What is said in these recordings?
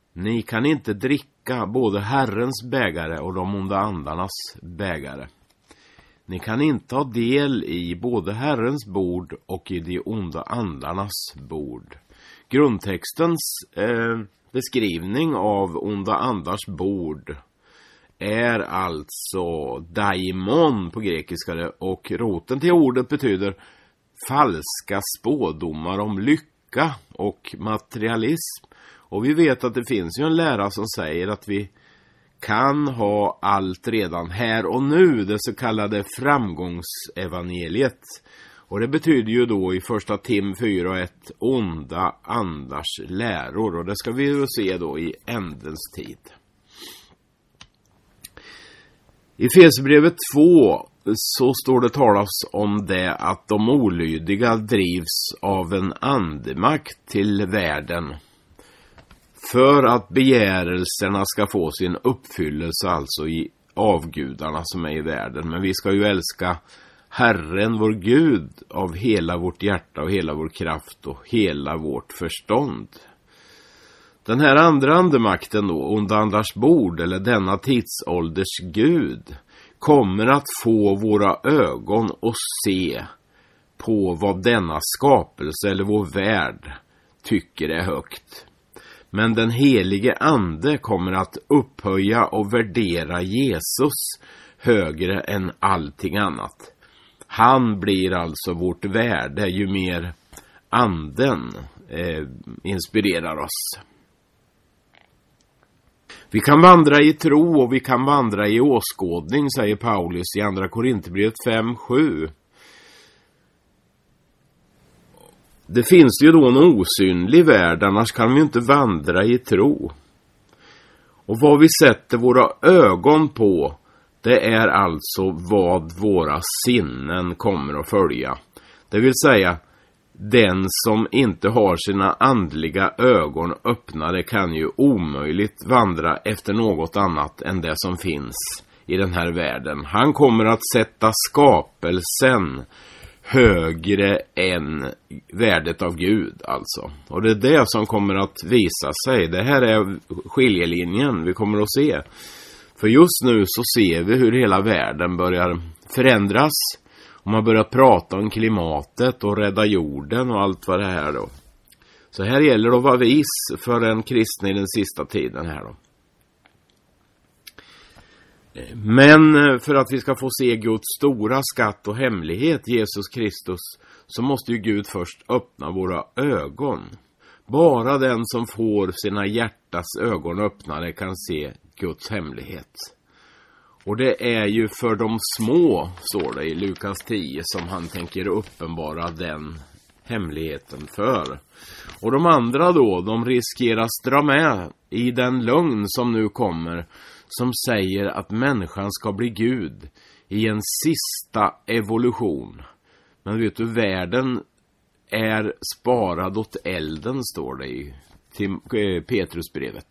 Ni kan inte dricka både Herrens bägare och de onda andarnas bägare. Ni kan inte ha del i både Herrens bord och i de onda andarnas bord. Grundtextens beskrivning av onda andars bord är alltså daimon på grekiska, och roten till ordet betyder falska spådomar om lycka och materialism. Och vi vet att det finns ju en lära som säger att vi kan ha allt redan här och nu, det så kallade framgångsevangeliet. Och det betyder ju då i första Tim 4:1 onda andars läror, och det ska vi ju se då i ändens tid. I Efesierbrevet 2 så står det talas om det att de olydiga drivs av en andemakt till världen för att begärelserna ska få sin uppfyllelse, alltså i avgudarna som är i världen. Men vi ska ju älska Herren vår Gud av hela vårt hjärta och hela vår kraft och hela vårt förstånd. Den här andra andemakten då, onda andars bord, eller denna tidsålders Gud, kommer att få våra ögon att se på vad denna skapelse eller vår värld tycker är högt. Men den helige ande kommer att upphöja och värdera Jesus högre än allting annat. Han blir alltså vårt värde ju mer anden inspirerar oss. Vi kan vandra i tro och vi kan vandra i åskådning, säger Paulus i andra Korinthierbrevet 5:7. Det finns ju då en osynlig värld, annars kan vi inte vandra i tro. Och vad vi sätter våra ögon på, det är alltså vad våra sinnen kommer att följa. Det vill säga, den som inte har sina andliga ögon öppnade kan ju omöjligt vandra efter något annat än det som finns i den här världen. Han kommer att sätta skapelsen högre än värdet av Gud alltså. Och det är det som kommer att visa sig. Det här är skiljelinjen vi kommer att se. För just nu så ser vi hur hela världen börjar förändras. Och man börjar prata om klimatet och rädda jorden och allt vad det är då. Så här gäller det att vara vis för en kristen i den sista tiden här då. Men för att vi ska få se Guds stora skatt och hemlighet, Jesus Kristus, så måste ju Gud först öppna våra ögon. Bara den som får sina hjärtas ögon öppnade kan se Guds hemlighet. Och det är ju för de små, står det i Lukas 10, som han tänker uppenbara den hemligheten för. Och de andra då, de riskerar att dra med i den lögn som nu kommer, som säger att människan ska bli Gud i en sista evolution. Men vet du, världen är sparad åt elden, står det i Petrusbrevet.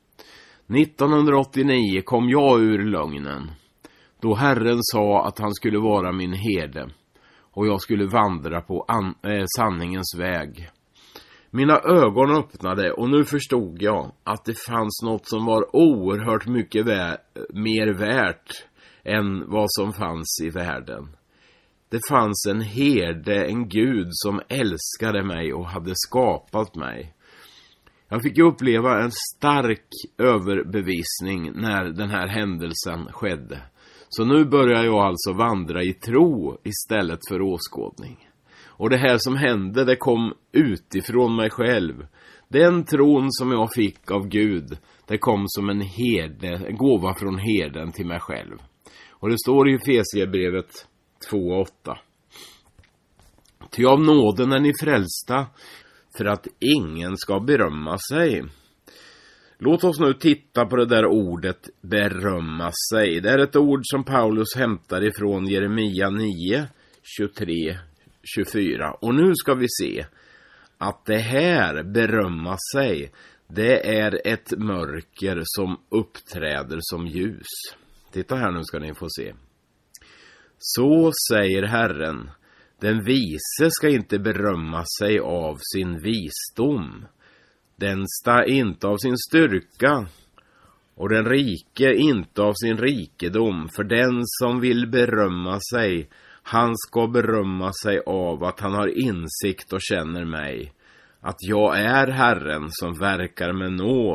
1989 kom jag ur lögnen, då Herren sa att han skulle vara min herde och jag skulle vandra på sanningens väg. Mina ögon öppnade och nu förstod jag att det fanns något som var oerhört mycket mer värt än vad som fanns i världen. Det fanns en herde, en Gud som älskade mig och hade skapat mig. Jag fick uppleva en stark överbevisning när den här händelsen skedde. Så nu börjar jag alltså vandra i tro istället för åskådning. Och det här som hände, det kom utifrån mig själv. Den tron som jag fick av Gud, det kom som en gåva från herden till mig själv. Och det står i Efesierbrevet 2:8. Ty av nåden är ni frälsta, för att ingen ska berömma sig. Låt oss nu titta på det där ordet berömma sig. Det är ett ord som Paulus hämtar ifrån Jeremia 9, 23-24. Och nu ska vi se att det här berömma sig, det är ett mörker som uppträder som ljus. Titta här, nu ska ni få se. Så säger Herren, den vise ska inte berömma sig av sin visdom. Den inte av sin styrka, och den rike inte av sin rikedom. För den som vill berömma sig, han ska berömma sig av att han har insikt och känner mig. Att jag är Herren som verkar med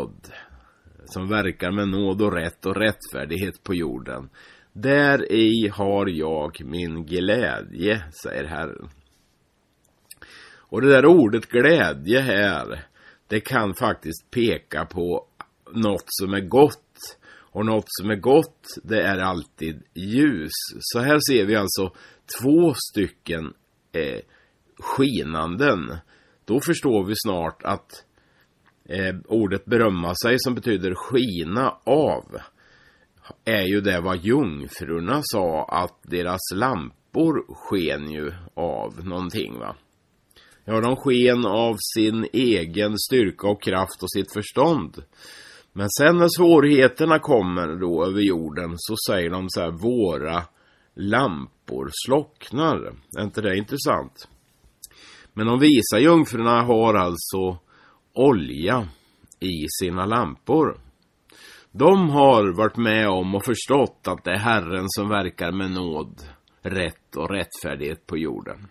nåd och rätt och rättfärdighet på jorden. Där i har jag min glädje, säger Herren. Och det där ordet glädje här, det kan faktiskt peka på något som är gott. Och något som är gott, det är alltid ljus. Så här ser vi alltså 2 stycken skinanden. Då förstår vi snart att ordet berömma sig, som betyder skina av, är ju det vad jungfrurna sa, att deras lampor sken ju av någonting, va? Ja, de sken av sin egen styrka och kraft och sitt förstånd. Men sen när svårigheterna kommer då över jorden, så säger de så här: våra lampor slocknar. Är inte det intressant? Men de visa jungfrurna har alltså olja i sina lampor. De har varit med om och förstått att det är Herren som verkar med nåd, rätt och rättfärdighet på jorden.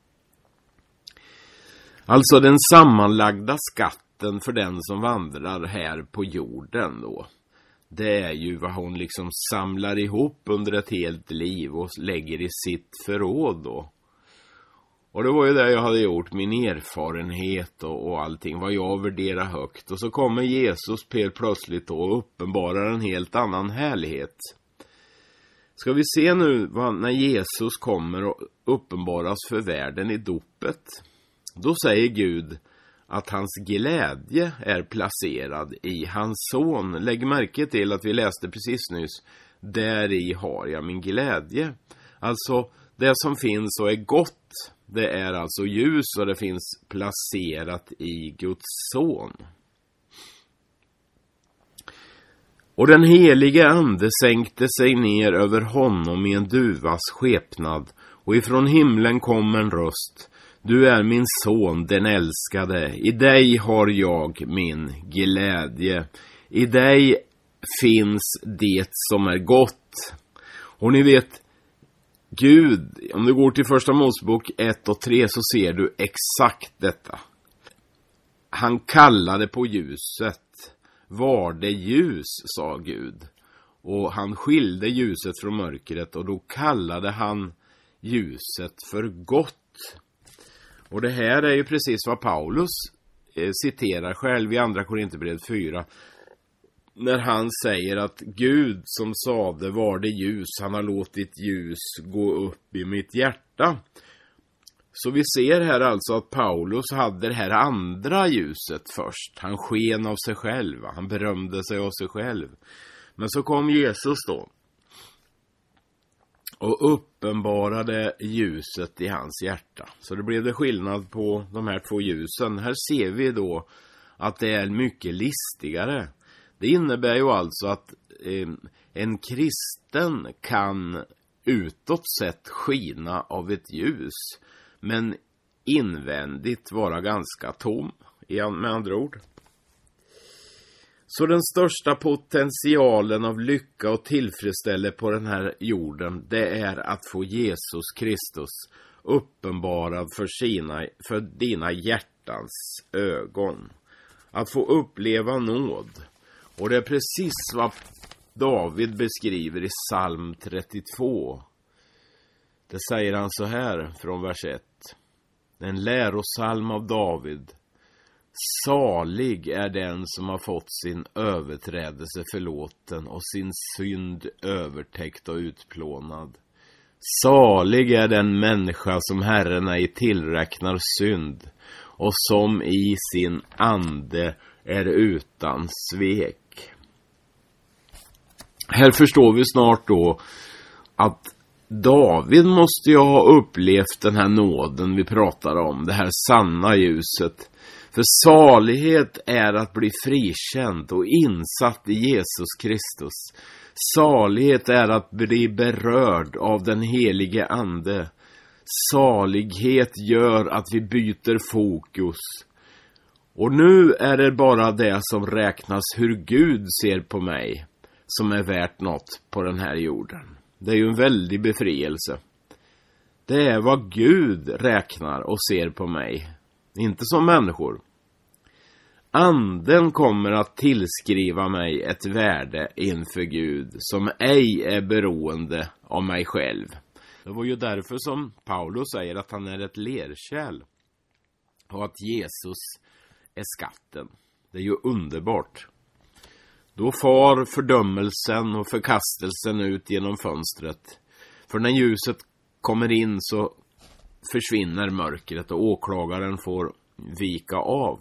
Alltså den sammanlagda skatten för den som vandrar här på jorden då, det är ju vad hon liksom samlar ihop under ett helt liv och lägger i sitt förråd då. Och det var ju det jag hade gjort, min erfarenhet och allting, vad jag värderar högt. Och så kommer Jesus plötsligt då och uppenbarar en helt annan härlighet. Ska vi se nu när Jesus kommer och uppenbaras för världen i dopet. Då säger Gud att hans glädje är placerad i hans son. Lägg märke till att vi läste precis nyss: där i har jag min glädje. Alltså det som finns och är gott, det är alltså ljus, och det finns placerat i Guds son. Och den helige ande sänkte sig ner över honom i en duvas skepnad, och ifrån himlen kom en röst: du är min son, den älskade. I dig har jag min glädje. I dig finns det som är gott. Och ni vet, Gud, om du går till första Mosebok 1 och 3 så ser du exakt detta. Han kallade på ljuset. Var det ljus, sa Gud. Och han skilde ljuset från mörkret, och då kallade han ljuset för gott. Och det här är ju precis vad Paulus citerar själv i andra Korinthierbrevet 4. När han säger att Gud som sade var det ljus, han har låtit ljus gå upp i mitt hjärta. Så vi ser här alltså att Paulus hade det här andra ljuset först. Han sken av sig själv, han berömde sig av sig själv. Men så kom Jesus då och uppenbarade ljuset i hans hjärta. Så det blev det skillnad på de här 2 ljusen. Här ser vi då att det är mycket listigare. Det innebär ju alltså att en kristen kan utåt sett skina av ett ljus, men invändigt vara ganska tom, med andra ord. Så den största potentialen av lycka och tillfredsställelse på den här jorden, det är att få Jesus Kristus uppenbarad för dina hjärtans ögon. Att få uppleva nåd. Och det är precis vad David beskriver i psalm 32. Det säger han så här från vers 1. En lärosalm av David. Salig är den som har fått sin överträdelse förlåten och sin synd övertäckt och utplånad. Salig är den människa som Herren ej tillräknar synd och som i sin ande är utan svek. Här förstår vi snart då att David måste ju ha upplevt den här nåden vi pratar om, det här sanna ljuset. För salighet är att bli frikänd och insatt i Jesus Kristus. Salighet är att bli berörd av den helige ande. Salighet gör att vi byter fokus Och nu är det bara det som räknas hur Gud ser på mig som är värt något på den här jorden. Det är ju en väldig befrielse. Det är vad Gud räknar och ser på mig, inte som människor. Anden kommer att tillskriva mig ett värde inför Gud som ej är beroende av mig själv. Det var ju därför som Paulus säger att han är ett lerkärl och att Jesus är skatten. Det är ju underbart. Då far fördömelsen och förkastelsen ut genom fönstret. För när ljuset kommer in så försvinner mörkret och åklagaren får vika av.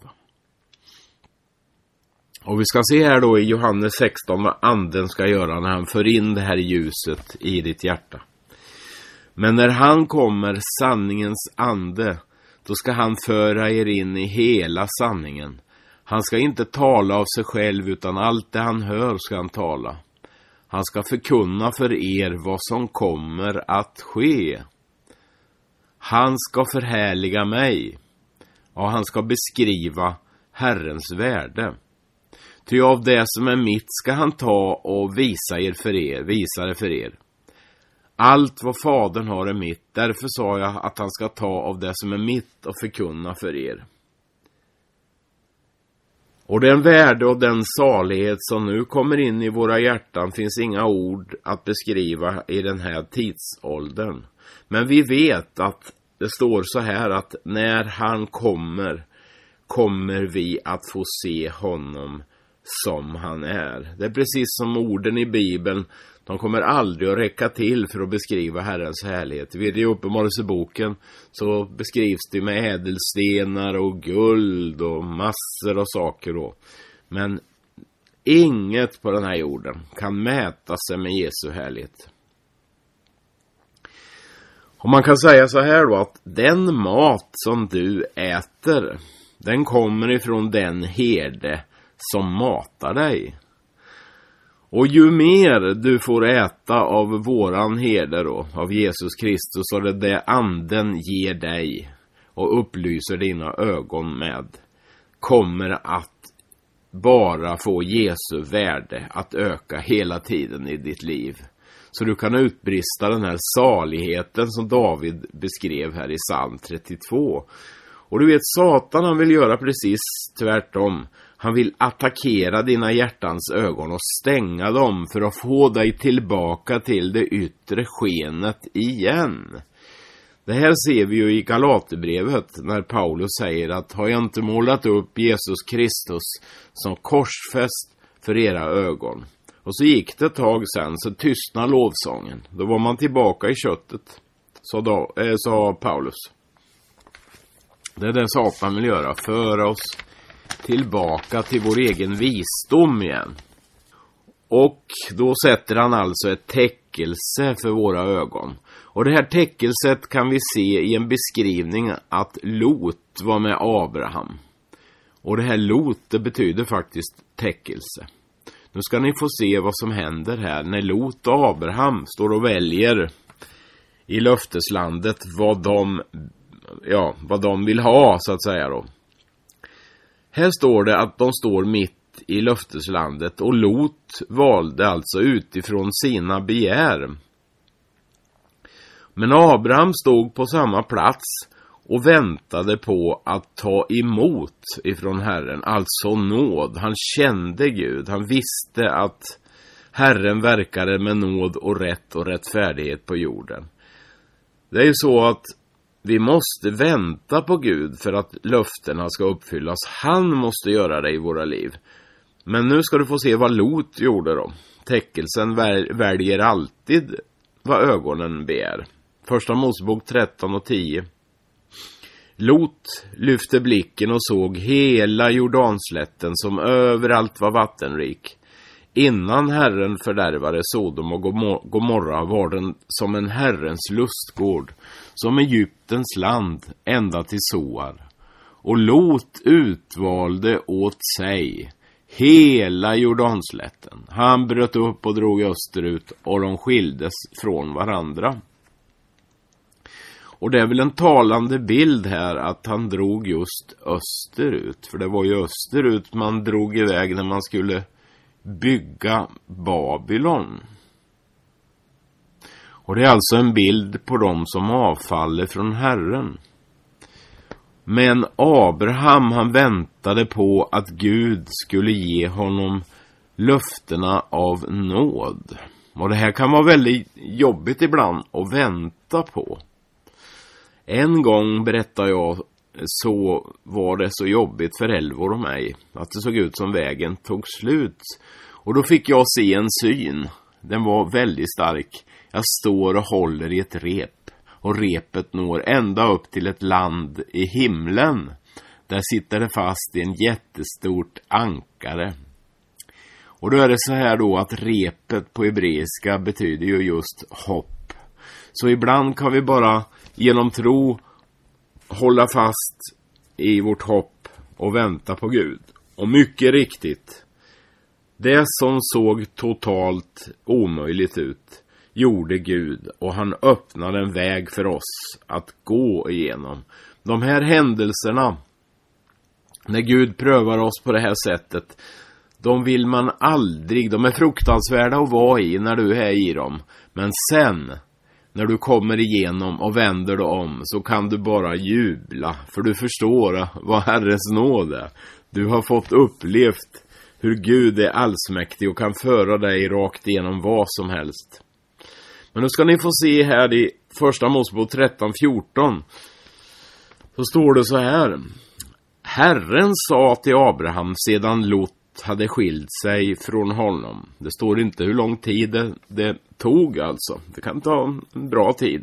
Och vi ska se här då i Johannes 16 vad anden ska göra när han för in det här ljuset i ditt hjärta. Men när han kommer, sanningens ande, då ska han föra er in i hela sanningen. Han ska inte tala av sig själv, utan allt det han hör ska han tala. Han ska förkunna för er vad som kommer att ske. Han ska förhärliga mig, och han ska beskriva Herrens värde. Ty av det som är mitt ska han ta och visa det för er. Allt vad Fadern har är mitt, därför sa jag att han ska ta av det som är mitt och förkunna för er. Och den värde och den salighet som nu kommer in i våra hjärtan finns inga ord att beskriva i den här tidsåldern. Men vi vet att det står så här att när han kommer vi att få se honom som han är. Det är precis som orden i Bibeln. De kommer aldrig att räcka till för att beskriva Herrens härlighet. I Uppenbarelseboken så beskrivs det med ädelstenar och guld och massor av saker då. Men inget på den här jorden kan mäta sig med Jesu härlighet. Och man kan säga så här då, att den mat som du äter, den kommer ifrån den herde som matar dig. Och ju mer du får äta av våran herde då, av Jesus Kristus, så är det anden ger dig och upplyser dina ögon med, kommer att bara få Jesu värde att öka hela tiden i ditt liv. Så du kan utbrista den här saligheten som David beskrev här i psalm 32. Och du vet, Satan han vill göra precis tvärtom. Han vill attackera dina hjärtans ögon och stänga dem för att få dig tillbaka till det yttre skenet igen. Det här ser vi ju i Galaterbrevet när Paulus säger att har jag inte målat upp Jesus Kristus som korsfäst för era ögon. Och så gick det ett tag sen så tystnade lovsången. Då var man tillbaka i köttet, sa Paulus. Det är det Satan vill göra, föra oss tillbaka till vår egen visdom igen. Och då sätter han alltså ett täckelse för våra ögon. Och det här täckelset kan vi se i en beskrivning att Lot var med Abraham. Och det här Lot, det betyder faktiskt täckelse. Nu ska ni få se vad som händer här när Lot och Abraham står och väljer i löfteslandet vad de vill ha, så att säga då. Här står det att de står mitt i löfteslandet och Lot valde alltså utifrån sina begär. Men Abraham stod på samma plats och väntade på att ta emot ifrån Herren, alltså nåd. Han kände Gud, han visste att Herren verkade med nåd och rättfärdighet på jorden. Det är ju så att vi måste vänta på Gud för att löftena ska uppfyllas. Han måste göra det i våra liv. Men nu ska du få se vad Lot gjorde då. Täckelsen väljer alltid vad ögonen ber. Första Mosebok 13:10. Lot lyfte blicken och såg hela Jordanslätten som överallt var vattenrik. Innan Herren fördärvade Sodom och Gomorra var den som en Herrens lustgård, som Egyptens land ända till Soar. Och Lot utvalde åt sig hela Jordanslätten. Han bröt upp och drog österut och de skildes från varandra. Och det är väl en talande bild här att han drog just österut. För det var ju österut man drog iväg när man skulle bygga Babylon. Och det är alltså en bild på dem som avfaller från Herren. Men Abraham, han väntade på att Gud skulle ge honom löftena av nåd. Och det här kan vara väldigt jobbigt ibland att vänta på. En gång, berättar jag, så var det så jobbigt för Elvor och mig att det såg ut som vägen tog slut. Och då fick jag se en syn. Den var väldigt stark. Jag står och håller i ett rep. Och repet når ända upp till ett land i himlen. Där sitter det fast i en jättestort ankare. Och då är det så här då att repet på hebreiska betyder ju just hopp. Så ibland kan vi bara genom tro hålla fast i vårt hopp och vänta på Gud. Och mycket riktigt, det som såg totalt omöjligt ut gjorde Gud, och han öppnade en väg för oss att gå igenom. De här händelserna, när Gud prövar oss på det här sättet, de vill man aldrig, de är fruktansvärda att vara i när du är i dem. Men sen, när du kommer igenom och vänder dig om, så kan du bara jubla. För du förstår vad Herrens nåd är. Du har fått upplevt hur Gud är allsmäktig och kan föra dig rakt igenom vad som helst. Men nu ska ni få se här i första Mosebok 13:14. Så står det så här. Herren sa till Abraham sedan Lot hade skilt sig från honom. Det står inte hur lång tid det tog alltså. Det kan ta en bra tid.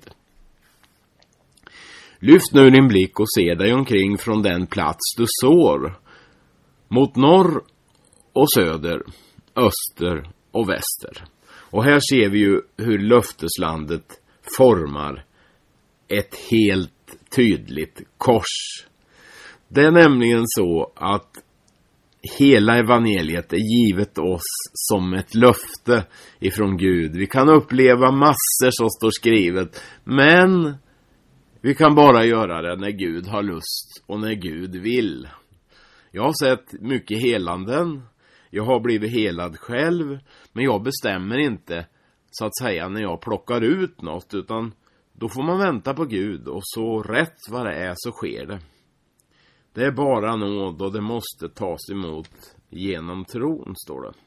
Lyft nu din blick och se dig omkring från den plats du sår. Mot norr och söder, öster och väster. Och här ser vi ju hur löfteslandet formar ett helt tydligt kors. Det är nämligen så att hela evangeliet är givet oss som ett löfte ifrån Gud. Vi kan uppleva massor som står skrivet, men vi kan bara göra det när Gud har lust och när Gud vill. Jag har sett mycket helanden. Jag har blivit helad själv, men jag bestämmer inte så att säga när jag plockar ut något, utan då får man vänta på Gud, och så rätt vad det är så sker det. Det är bara nåd och det måste tas emot genom tron, står det.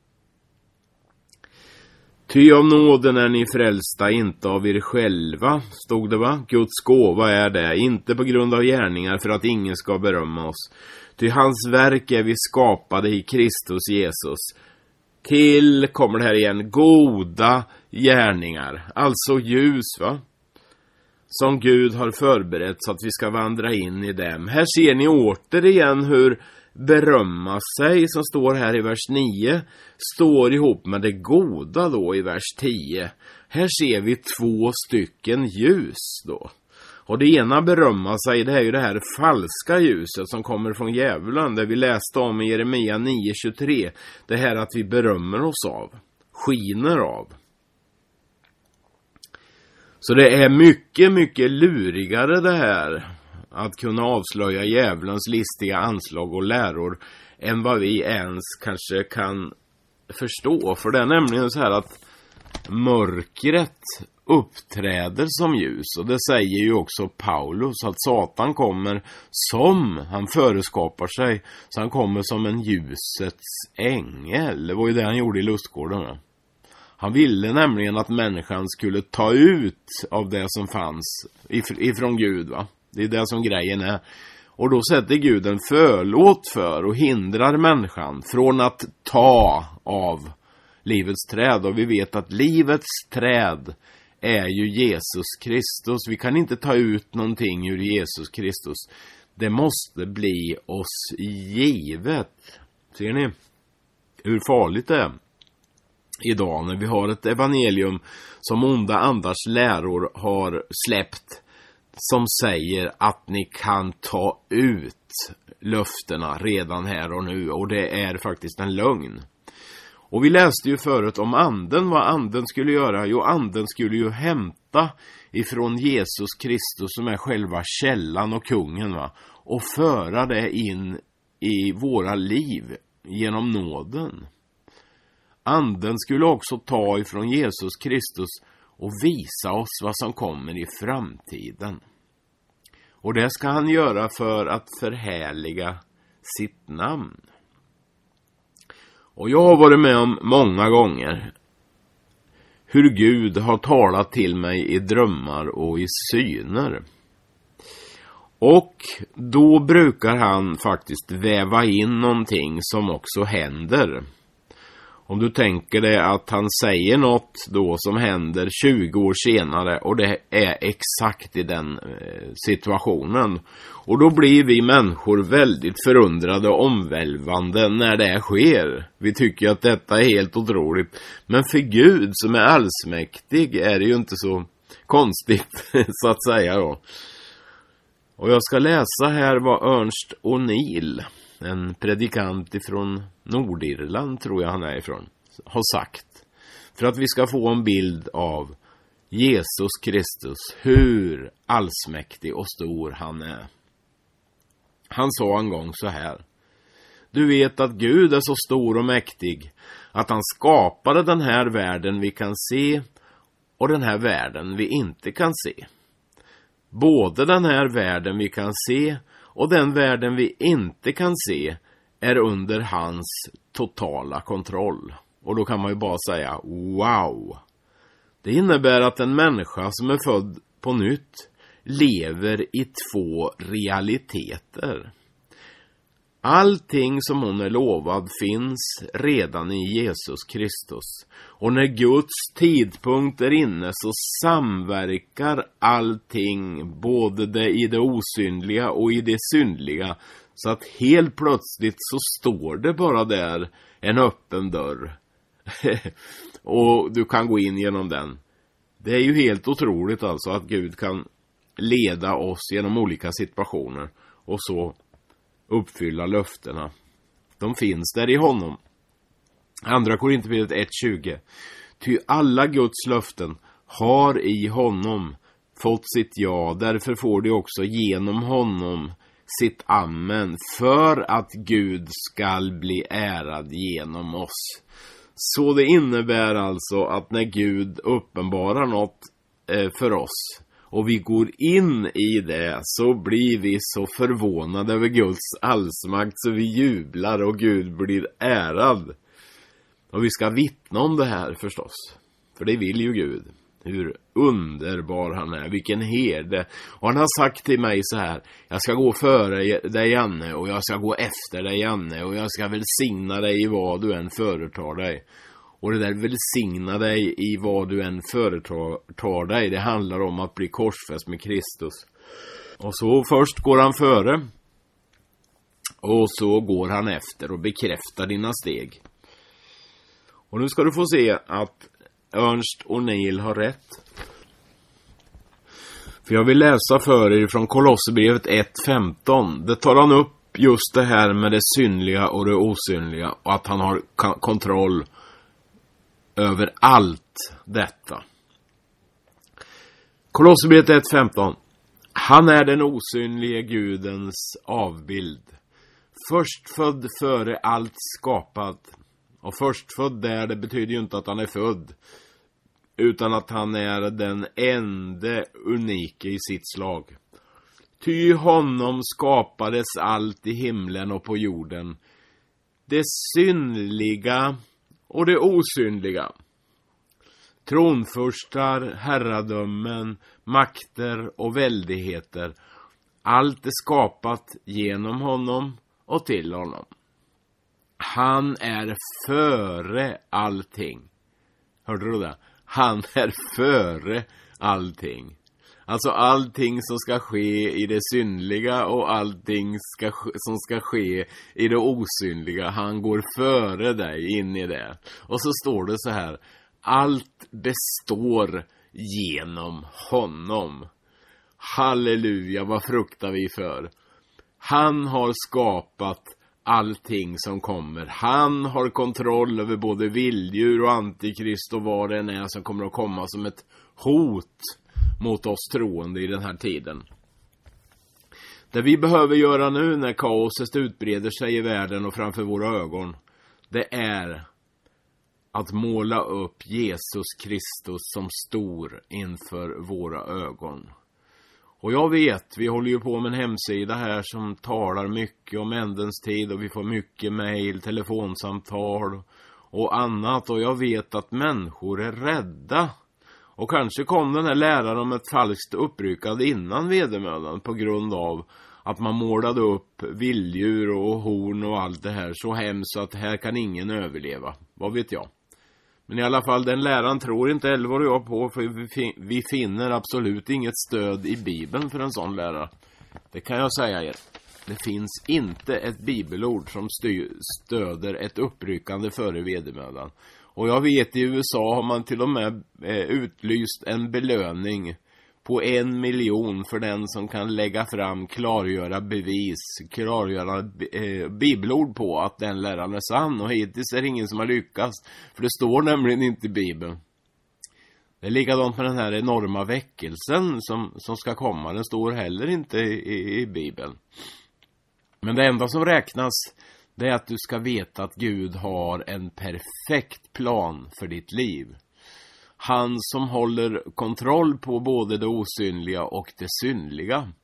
Ty av nåden är ni frälsta, inte av er själva, stod det va? Guds gåva är det, inte på grund av gärningar för att ingen ska berömma oss. Ty hans verk är vi skapade i Kristus Jesus. Till, kommer det här igen, goda gärningar. Alltså ljus va? Som Gud har förberett så att vi ska vandra in i dem. Här ser ni återigen hur berömma sig, som står här i vers 9, står ihop med det goda då i vers 10. Här ser vi 2 stycken ljus då. Och det ena berömma sig, det är ju det här falska ljuset som kommer från djävulen. Det vi läste om i Jeremia 9:23. Det här att vi berömmer oss av, skiner av. Så det är mycket, mycket lurigare det här att kunna avslöja djävulens listiga anslag och läror än vad vi ens kanske kan förstå. För det är nämligen så här att mörkret uppträder som ljus, och det säger ju också Paulus att Satan kommer som han föreskapar sig, så han kommer som en ljusets ängel. Det var ju det han gjorde i lustgården. Han ville nämligen att människan skulle ta ut av det som fanns ifrån Gud va. Det är det som grejen är. Och då sätter Gud en förlåt för och hindrar människan från att ta av livets träd. Och vi vet att livets träd är ju Jesus Kristus. Vi kan inte ta ut någonting ur Jesus Kristus. Det måste bli oss givet. Ser ni hur farligt det är idag när vi har ett evangelium som onda andars läror har släppt, som säger att ni kan ta ut löftena redan här och nu, och det är faktiskt en lögn. Och vi läste ju förut om anden, vad anden skulle göra. Jo, anden skulle ju hämta ifrån Jesus Kristus som är själva källan och kungen, va? Och föra det in i våra liv genom nåden. Anden skulle också ta ifrån Jesus Kristus och visa oss vad som kommer i framtiden. Och det ska han göra för att förhärliga sitt namn. Och jag har varit med om många gånger hur Gud har talat till mig i drömmar och i syner. Och då brukar han faktiskt väva in någonting som också händer. Om du tänker dig att han säger något då som händer 20 år senare och det är exakt i den situationen. Och då blir vi människor väldigt förundrade och omvälvande när det sker. Vi tycker att detta är helt otroligt. Men för Gud som är allsmäktig är det ju inte så konstigt så att säga då. Och jag ska läsa här vad Ernst O'Neill, en predikant ifrån Nordirland tror jag han är ifrån, har sagt. För att vi ska få en bild av Jesus Kristus, hur allsmäktig och stor han är. Han sa en gång så här: du vet att Gud är så stor och mäktig att han skapade den här världen vi kan se och den här världen vi inte kan se. Både den här världen vi kan se och den världen vi inte kan se är under hans totala kontroll. Och då kan man ju bara säga wow. Det innebär att en människa som är född på nytt lever i två realiteter. Allting som hon är lovad finns redan i Jesus Kristus. Och när Guds tidpunkt är inne så samverkar allting, både det i det osynliga och i det synliga. Så att helt plötsligt så står det bara där en öppen dörr. Och du kan gå in genom den. Det är ju helt otroligt alltså att Gud kan leda oss genom olika situationer och så uppfylla löftena. De finns där i honom. Andra Korinthierbrevet 1:20. Ty alla Guds löften har i honom fått sitt ja. Därför får de också genom honom sitt amen. För att Gud skall bli ärad genom oss. Så det innebär alltså att när Gud uppenbarar något för oss och vi går in i det, så blir vi så förvånade över Guds allsmakt så vi jublar och Gud blir ärad. Och vi ska vittna om det här förstås. För det vill ju Gud. Hur underbar han är. Vilken herde. Och han har sagt till mig så här: jag ska gå före dig, Janne, och jag ska gå efter dig, Janne, och jag ska välsigna dig i vad du än företar dig. Och det där välsigna dig i vad du än företar dig, det handlar om att bli korsfäst med Kristus. Och så först går han före. Och så går han efter och bekräftar dina steg. Och nu ska du få se att Ernst O'Neill har rätt. För jag vill läsa för er från Kolosserbrevet 1:15. Det tar han upp just det här med det synliga och det osynliga. Och att han har kontroll över allt detta. Kolosserbrevet 1:15. Han är den osynlige Gudens avbild. Förstfödd före allt skapat. Och förstfödd där, det betyder ju inte att han är född, utan att han är den enda unika i sitt slag. Ty honom skapades allt i himlen och på jorden, det synliga och det osynliga. Tronfurstar, herradömen, makter och väldigheter. Allt är skapat genom honom och till honom. Han är före allting. Hörde du det? Han är före allting. Alltså allting som ska ske i det synliga och allting som ska ske i det osynliga. Han går före dig in i det. Och så står det så här: allt består genom honom. Halleluja, vad fruktar vi för? Han har skapat allting som kommer. Han har kontroll över både vilddjur och antikrist och vad det än är som kommer att komma som ett hot mot oss troende i den här tiden. Det vi behöver göra nu när kaoset utbreder sig i världen och framför våra ögon, det är att måla upp Jesus Kristus som stor inför våra ögon. Och jag vet, vi håller ju på med en hemsida här som talar mycket om ändens tid och vi får mycket mejl, telefonsamtal och annat. Och jag vet att människor är rädda. Och kanske kom den här läraren om ett falskt uppryckande innan vedermödan på grund av att man målade upp vilddjur och horn och allt det här så hemskt att här kan ingen överleva. Vad vet jag? Men i alla fall, den läraren tror inte Elvor och jag på, för vi finner absolut inget stöd i Bibeln för en sån lärare. Det kan jag säga er. Det finns inte ett bibelord som stöder ett uppryckande före vedermödan. Och jag vet, i USA har man till och med utlyst en belöning på 1 miljon för den som kan lägga fram, klargöra bevis, klargöra bibelord på att den läraren är sann. Och hittills är det ingen som har lyckats, för det står nämligen inte i Bibeln. Det är likadant med den här enorma väckelsen som ska komma. Den står heller inte i Bibeln. Men det enda som räknas, det är att du ska veta att Gud har en perfekt plan för ditt liv. Han som håller kontroll på både det osynliga och det synliga.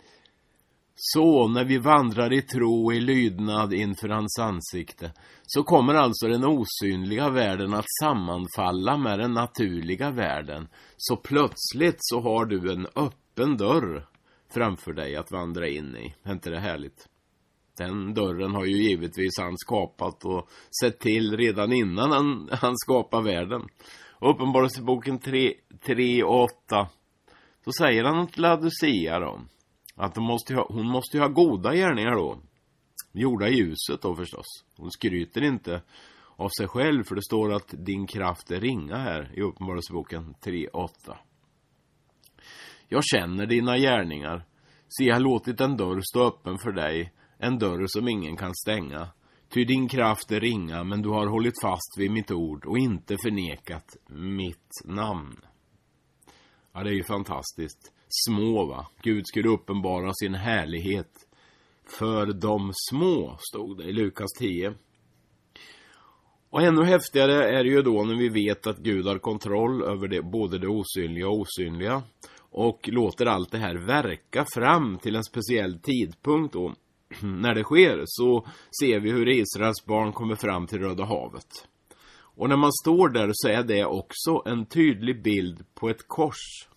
Så när vi vandrar i tro och i lydnad inför hans ansikte, så kommer alltså den osynliga världen att sammanfalla med den naturliga världen. Så plötsligt så har du en öppen dörr framför dig att vandra in i. Är inte det härligt? Den dörren har ju givetvis han skapat och sett till redan innan han skapade världen. Uppenbarelseboken 3 och 8. Så säger han till Laodicea då, att hon måste ha goda gärningar då. Gjorda i ljuset då förstås. Hon skryter inte av sig själv, för det står att din kraft är ringa här i Uppenbarelseboken 3 och 8. Jag känner dina gärningar. Se, jag har låtit en dörr stå öppen för dig. En dörr som ingen kan stänga. Ty din kraft är ringa, men du har hållit fast vid mitt ord och inte förnekat mitt namn. Ja, det är ju fantastiskt. Små, va? Gud skulle uppenbara sin härlighet för de små, stod det i Lukas 10. Och ännu häftigare är det ju då när vi vet att Gud har kontroll över både det osynliga och osynliga och låter allt det här verka fram till en speciell tidpunkt då. När det sker så ser vi hur Israels barn kommer fram till Röda havet. Och när man står där så är det också en tydlig bild på ett kors.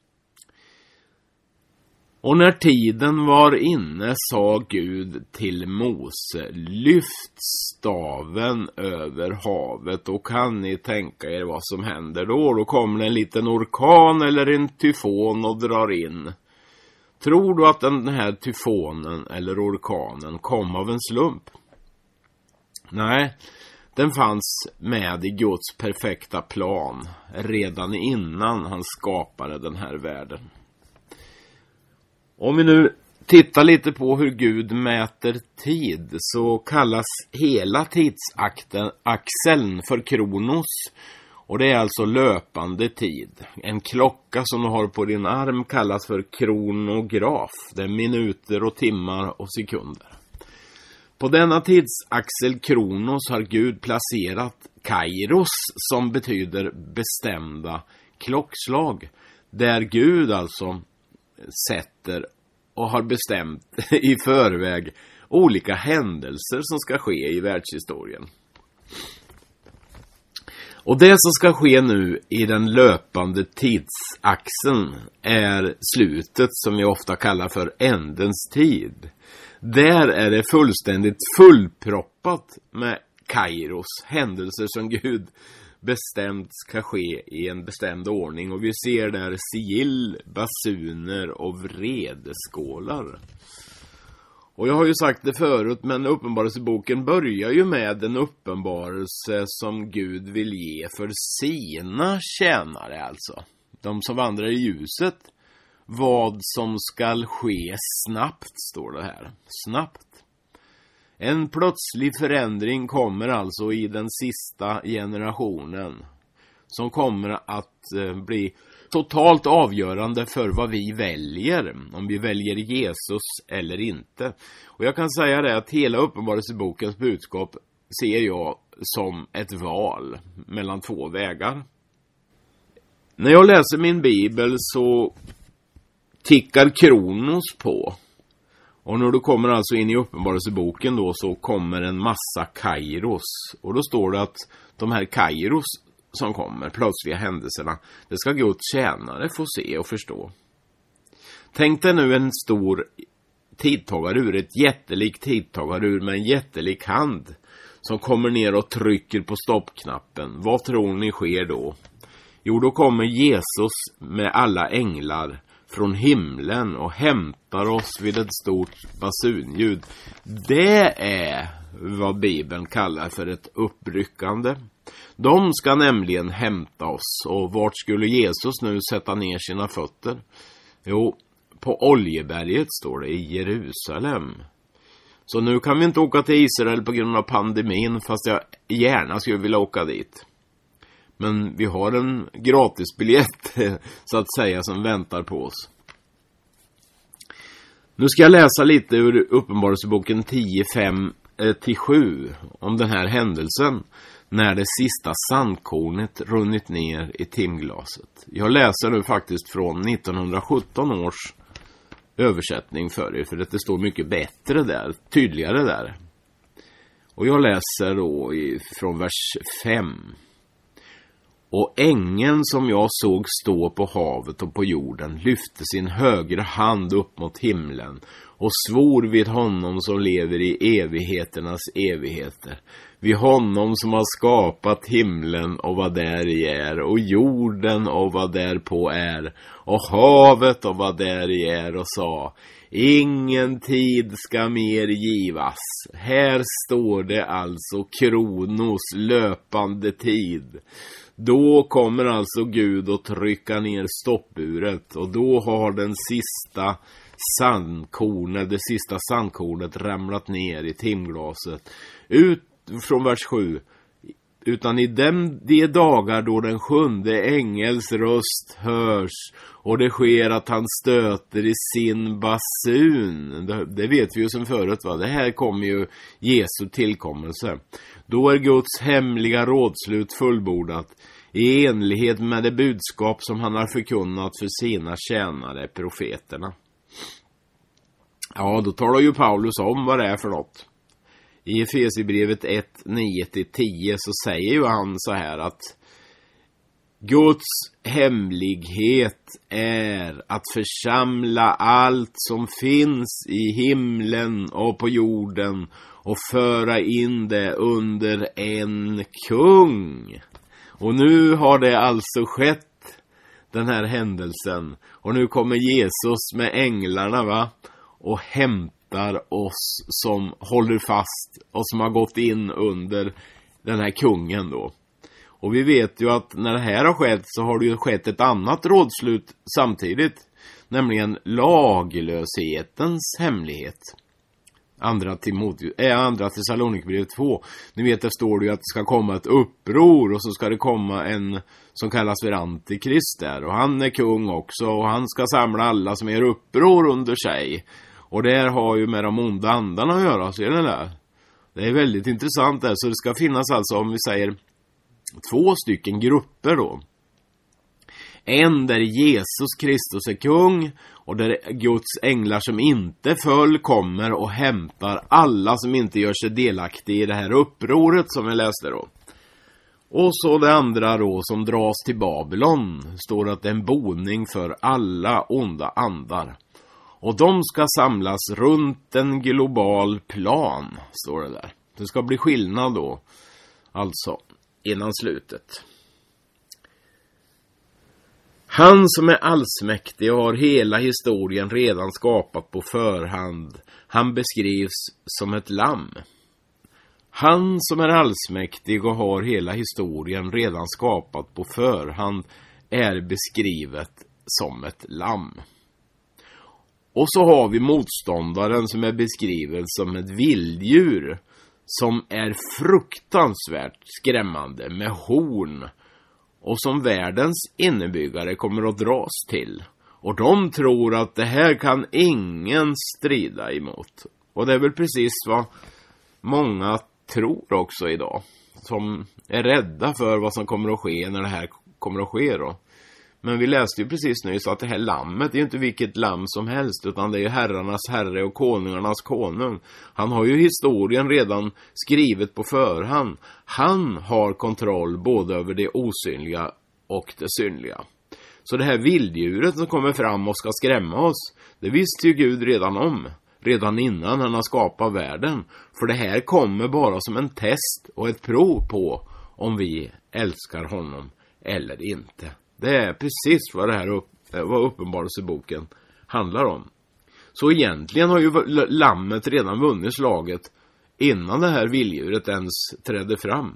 Och när tiden var inne sa Gud till Mose, lyft staven över havet. Och kan ni tänka er vad som händer då? Då kommer en liten orkan eller en tyfon och drar in. Tror du att den här tyfonen eller orkanen kom av en slump? Nej, den fanns med i Guds perfekta plan redan innan han skapade den här världen. Om vi nu tittar lite på hur Gud mäter tid, så kallas hela tidsaxeln för kronos. Och det är alltså löpande tid. En klocka som du har på din arm kallas för kronograf. Det är minuter och timmar och sekunder. På denna tidsaxel kronos har Gud placerat kairos, som betyder bestämda klockslag. Där Gud alltså sätter och har bestämt i förväg olika händelser som ska ske i världshistorien. Och det som ska ske nu i den löpande tidsaxeln är slutet, som vi ofta kallar för ändens tid. Där är det fullständigt fullproppat med kairos, händelser som Gud bestämt ska ske i en bestämd ordning. Och vi ser där sigill, basuner och vredeskålar. Och jag har ju sagt det förut, men uppenbarelseboken börjar ju med en uppenbarelse som Gud vill ge för sina tjänare, alltså de som vandrar i ljuset. Vad som skall ske snabbt, står det här. Snabbt. En plötslig förändring kommer alltså i den sista generationen, som kommer att bli totalt avgörande för vad vi väljer, om vi väljer Jesus eller inte. Och jag kan säga det att hela Uppenbarelsebokens budskap ser jag som ett val mellan två vägar. När jag läser min bibel så tickar Kronos på. Och när du kommer alltså in i Uppenbarelseboken då, så kommer en massa kairos. Och då står det att de här kairos som kommer, plötsliga händelserna, det ska Guds tjänare få se och förstå. Tänk dig nu en stor tidtagarur, ett jättelikt tidtagarur med en jättelik hand som kommer ner och trycker på stoppknappen. Vad tror ni sker då? Jo, då kommer Jesus med alla änglar från himlen och hämtar oss vid ett stort basunljud. Det är vad Bibeln kallar för ett uppryckande. De ska nämligen hämta oss. Och vart skulle Jesus nu sätta ner sina fötter? Jo, på Oljeberget står det, i Jerusalem. Så nu kan vi inte åka till Israel på grund av pandemin, fast jag gärna skulle vilja åka dit. Men vi har en gratisbiljett så att säga som väntar på oss. Nu ska jag läsa lite ur Uppenbarelseboken 10:5-7 om den här händelsen när det sista sandkornet runnit ner i timglaset. Jag läser nu faktiskt från 1917 års översättning för er, för det står mycket bättre där, tydligare där. Och jag läser då från vers 5. Och ängeln som jag såg stå på havet och på jorden lyfte sin högra hand upp mot himlen och svor vid honom som lever i evigheternas evigheter, vid honom som har skapat himlen och vad där i är, och jorden och vad därpå är, och havet och vad där i är, och sa: ingen tid ska mer givas. Här står det alltså Kronos löpande tid. Då kommer alltså Gud att trycka ner stoppuret, och då har det sista sandkornet ramlat ner i timglaset. Ut från vers 7. Utan i de dagar då den 7:e ängels röst hörs och det sker att han stöter i sin basun. Det vet vi ju som förut, va? Det här kommer ju Jesu tillkommelse. Då är Guds hemliga rådslut fullbordat i enlighet med det budskap som han har förkunnat för sina tjänare, profeterna. Ja, då talar ju Paulus om vad det är för något. I Efesierbrevet 1:9-10 så säger ju han så här att Guds hemlighet är att församla allt som finns i himlen och på jorden och föra in det under en kung. Och nu har det alltså skett, den här händelsen. Och nu kommer Jesus med änglarna, va? Och hämtar oss som håller fast och som har gått in under den här kungen då. Och vi vet ju att när det här har skett så har det ju skett ett annat rådslut samtidigt. Nämligen laglöshetens hemlighet. Andra Thessalonikbrevet 2. Ni vet, det står det ju att det ska komma ett uppror och så ska det komma en som kallas för Antikrist där. Och han är kung också och han ska samla alla som är uppror under sig. Och det har ju med de onda andarna att göra, ser ni där? Det är väldigt intressant där. Så det ska finnas alltså, om vi säger 2 stycken grupper då. En där Jesus Kristus är kung och där Guds änglar som inte föll kommer och hämtar alla som inte gör sig delaktiga i det här upproret som vi läste då. Och så det andra då som dras till Babylon, står att det är en boning för alla onda andar. Och de ska samlas runt en global plan, står det där. Det ska bli skillnad då, alltså, innan slutet. Han som är allsmäktig och har hela historien redan skapat på förhand, han beskrivs som ett lamm. Han som är allsmäktig och har hela historien redan skapat på förhand är beskrivet som ett lamm. Och så har vi motståndaren som är beskriven som ett vilddjur som är fruktansvärt skrämmande med horn och som världens innebyggare kommer att dras till. Och de tror att det här kan ingen strida emot. Och det är väl precis vad många tror också idag. Som är rädda för vad som kommer att ske när det här kommer att ske då. Men vi läste ju precis nyss att det här lammet är ju inte vilket lamm som helst, utan det är ju herrarnas herre och konungarnas konung. Han har ju historien redan skrivet på förhand. Han har kontroll både över det osynliga och det synliga. Så det här vilddjuret som kommer fram och ska skrämma oss, det visste ju Gud redan om. Redan innan han har skapat världen. För det här kommer bara som en test och ett prov på om vi älskar honom eller inte. Det är precis vad det här vad Uppenbarelseboken handlar om. Så egentligen har ju lammet redan vunnit slaget innan det här vilddjuret ens trädde fram.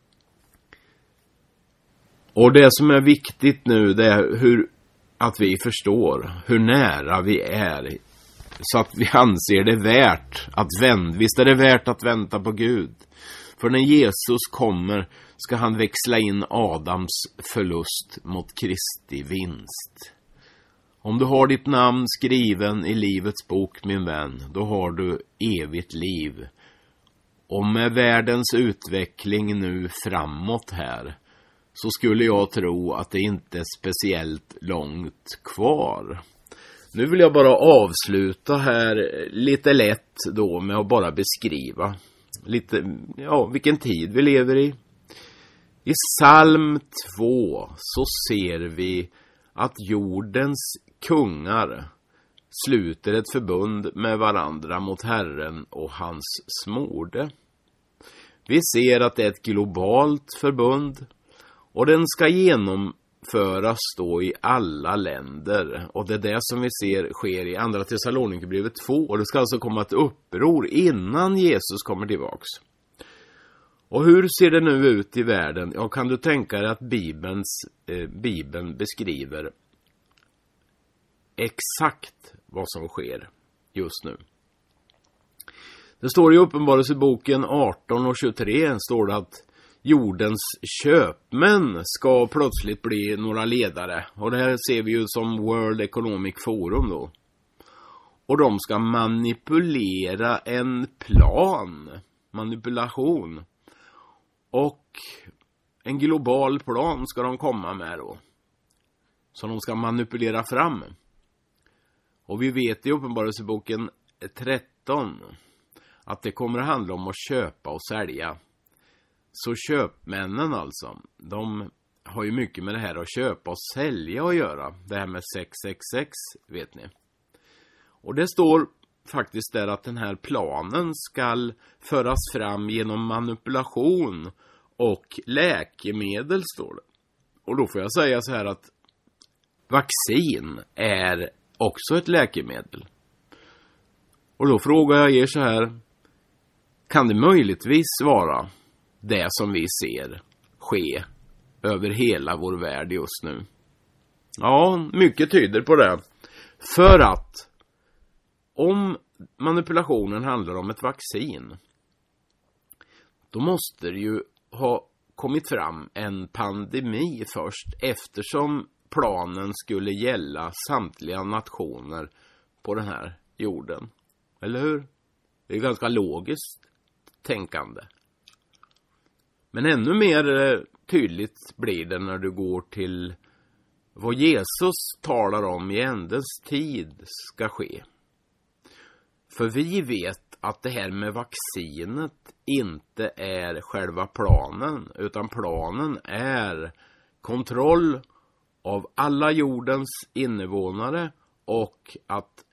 Och det som är viktigt nu, det är att vi förstår hur nära vi är, så att vi anser det värt att vänta. Visst är det värt att vänta på Gud. För när Jesus kommer ska han växla in Adams förlust mot Kristi vinst. Om du har ditt namn skriven i livets bok, min vän, då har du evigt liv. Och med världens utveckling nu framåt här, så skulle jag tro att det inte är speciellt långt kvar. Nu vill jag bara avsluta här lite lätt då med att bara beskriva lite, vilken tid vi lever i. I psalm 2 så ser vi att jordens kungar sluter ett förbund med varandra mot Herren och hans smorde. Vi ser att det är ett globalt förbund och den ska genomföras då i alla länder. Och det är det som vi ser sker i andra Thessalonikerbrevet 2. Och det ska alltså komma ett uppror innan Jesus kommer tillbaks. Och hur ser det nu ut i världen? Ja, kan du tänka dig att Bibeln beskriver exakt vad som sker just nu. Det står i Uppenbarelseboken 18 och 23 står det att jordens köpmän ska plötsligt bli några ledare. Och det här ser vi ju som World Economic Forum då. Och de ska manipulera en plan. Manipulation. Och en global plan ska de komma med då. Som de ska manipulera fram. Och vi vet i Uppenbarelseboken 13 att det kommer att handla om att köpa och sälja. Så köpmännen alltså, de har ju mycket med det här att köpa och sälja att göra. Det här med 666, vet ni. Och det står faktiskt där att den här planen ska föras fram genom manipulation och läkemedel, står det. Och då får jag säga så här att vaccin är också ett läkemedel. Och då frågar jag er så här, kan det möjligtvis vara det som vi ser ske över hela vår värld just nu? Ja, mycket tyder på det. För att om manipulationen handlar om ett vaccin, då måste det ju ha kommit fram en pandemi först, eftersom planen skulle gälla samtliga nationer på den här jorden. Eller hur? Det är ganska logiskt tänkande. Men ännu mer tydligt blir det när du går till vad Jesus talar om i ändens tid ska ske. För vi vet att det här med vaccinet inte är själva planen, utan planen är kontroll av alla jordens invånare och att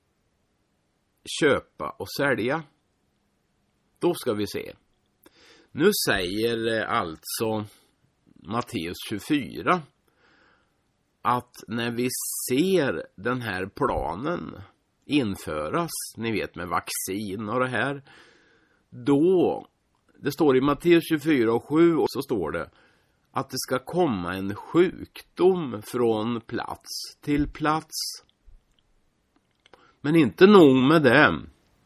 köpa och sälja. Då ska vi se. Nu säger alltså Matteus 24 att när vi ser den här planen införas, ni vet med vaccin och det här, då, det står i Matteus 24 och 7 och så står det att det ska komma en sjukdom från plats till plats. Men inte nog med det.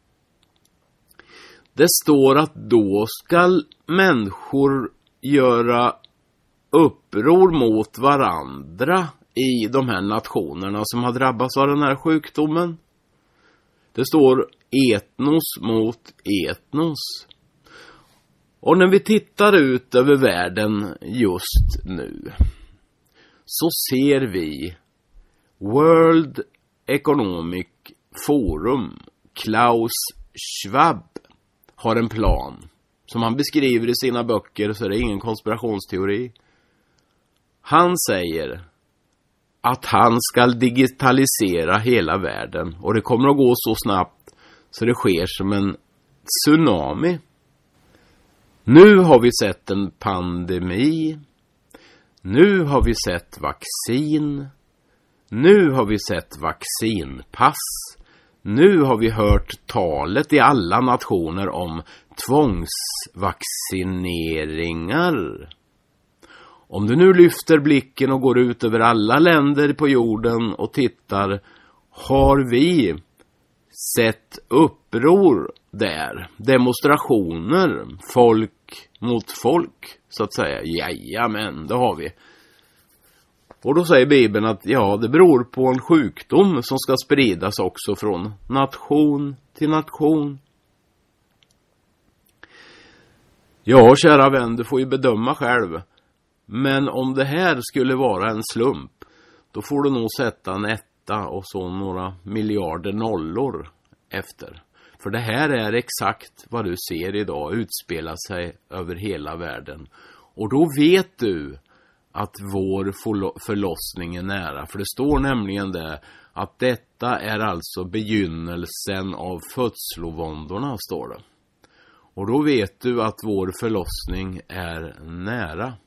Det står att då ska människor göra uppror mot varandra i de här nationerna som har drabbats av den här sjukdomen. Det står etnos mot etnos. Och när vi tittar ut över världen just nu så ser vi World Economic Forum, Klaus Schwab, har en plan som han beskriver i sina böcker, så det är ingen konspirationsteori. Han säger att han ska digitalisera hela världen och det kommer att gå så snabbt så det sker som en tsunami. Nu har vi sett en pandemi. Nu har vi sett vaccin. Nu har vi sett vaccinpass. Nu har vi hört talet i alla nationer om tvångsvaccineringar. Om du nu lyfter blicken och går ut över alla länder på jorden och tittar, har vi sett uppror där? Demonstrationer, folk mot folk, så att säga. Jajamän, det har vi. Och då säger Bibeln att ja, det beror på en sjukdom som ska spridas också från nation till nation. Ja, kära vän, du får ju bedöma själv. Men om det här skulle vara en slump, då får du nog sätta en etta och så några miljarder nollor efter. För det här är exakt vad du ser idag utspela sig över hela världen. Och då vet du att vår förlossning är nära. För det står nämligen det att detta är alltså begynnelsen av födslovåndorna, står det. Och då vet du att vår förlossning är nära.